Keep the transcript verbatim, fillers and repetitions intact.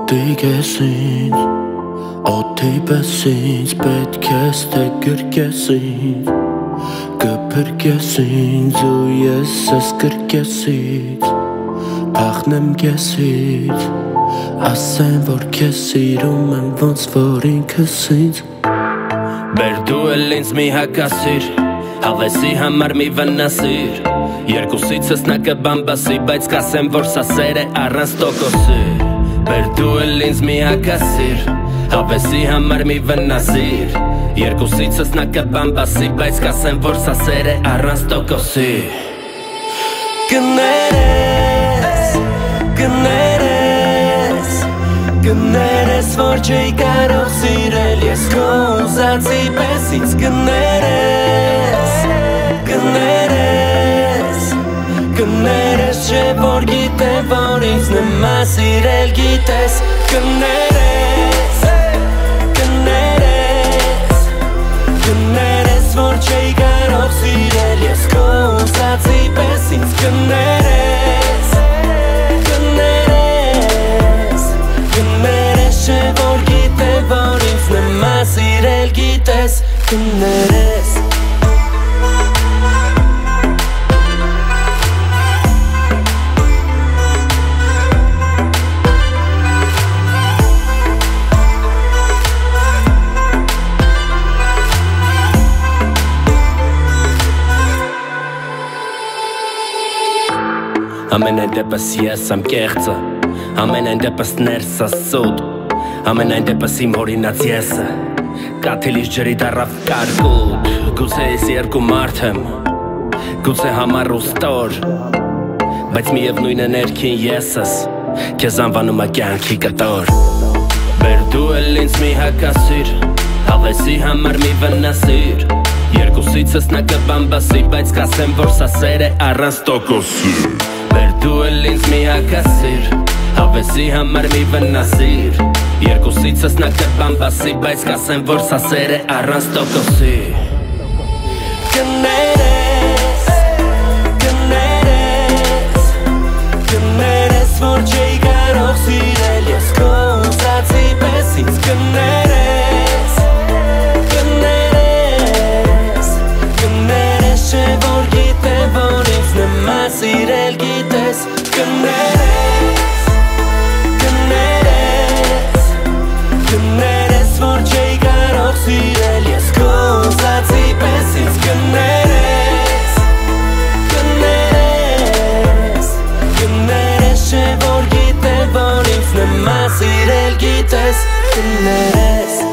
Օդի կես ինձ, օդի պես ինձ, պետք ես թե գրկես ինձ, կփրկես ինձ ու ես ես գրկեսից, փախնեմ կեսից, ասեմ որ քեզ սիրում եմ ոնց որ ինքս ինձ։ Բեր դու էլ ինձ մի հակասիր, հավեսի համար մի վնասիր, երկուսիցս նա կբամբասի, բայց կասեմ որ սա սեր է առանց տոկոսի։ Բեր դու էլ ինձ մի հակասիր, հավեսի համար մի վնասիր, երկուսիցս նա կբամբասի, բայց կասեմ որ սա սեր է առանց տոկոսի։ Կներես, կներես, կներես որ չէի կարող սիրել ես քո ուզածի պես ինձ կներես, կներես, կներես չէ որ գիտեմ որ ինձ նմա սիրել գիտես կներես, կներես, կներես որ չէի կարող սիրել ես քո ուզածի պես ինձ կներես, կներես, կներես չէ որ գիտեմ որ ինձ նմա սիրել գիտես կներես։ Ամենայն դեպս ես եմ կեղծը, ամենայն դեպս ներսս սուտ, ամենայն դեպս իմ հորինած եսը, կաթիլից ջրի դարավ կարկուտ, գուցե ես երկու մարդ եմ, գուցե համառ ու ստոր, բայց միևնույն է ներքին եսս, քեզ անվանում է կյանքի կտոր։ Բեր դու էլ ինձ մի հակասիր, հավեսի համար մի վնասիր, երկուսիցս նա կբամբասի, բայց կասեմ որ սա սեր է առանց տոկոսի։ Բեր դու էլ ինձ մի հակասիր, հավեսի համար մի վնասիր, երկուսիցս նա կբամբասի, բայց կասեմ որ սա սեր է առանց տոկոսի։ Կներես, կներես, կներես որ չէի կարող սիրել ես քո ուզածի պես ինձ կներես, կներես, կներես չէ որ գիտեմ որ ինձ նմա սիրել գիտես կներես, կներես, կներես որ չէի կարող սիրել ես քո ուզածի պես ինձ կներես, կներես, կներես չէ որ գիտեմ որ ինձ նմա սիրել գիտես կներես։